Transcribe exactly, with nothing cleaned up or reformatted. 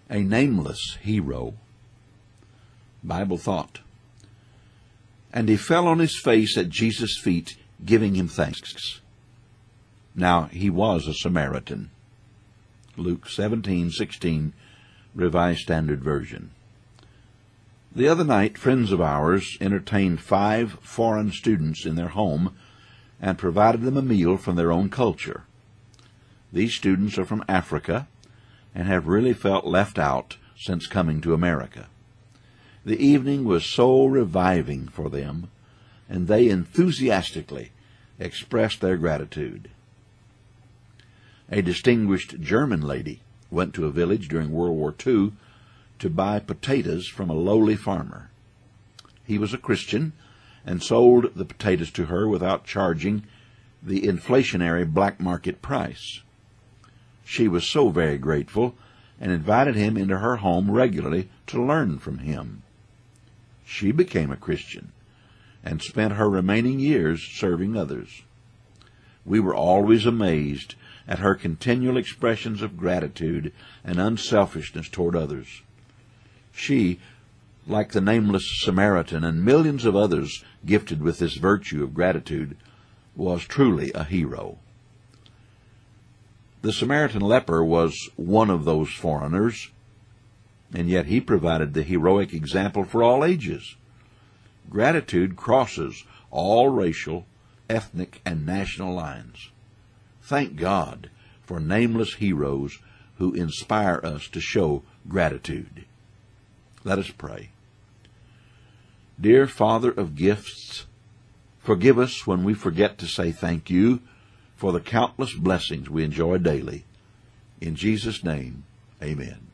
a nameless hero. Bible thought. And he fell on his face at Jesus' feet, giving him thanks. Now he was a Samaritan. Luke seventeen sixteen, Revised Standard Version. The other night, friends of ours entertained five foreign students in their home and provided them a meal from their own culture. These students are from Africa and have really felt left out since coming to America. The evening was so reviving for them, and they enthusiastically expressed their gratitude. A distinguished German lady went to a village during World War Two to buy potatoes from a lowly farmer. He was a Christian and sold the potatoes to her without charging the inflationary black market price. She was so very grateful and invited him into her home regularly to learn from him. She became a Christian and spent her remaining years serving others. We were always amazed at her continual expressions of gratitude and unselfishness toward others. She, like the nameless Samaritan and millions of others gifted with this virtue of gratitude, was truly a hero. The Samaritan leper was one of those foreigners, and yet he provided the heroic example for all ages. Gratitude crosses all racial, ethnic, and national lines. Thank God for nameless heroes who inspire us to show gratitude. Let us pray. Dear Father of gifts, forgive us when we forget to say thank you for the countless blessings we enjoy daily. In Jesus' name, amen.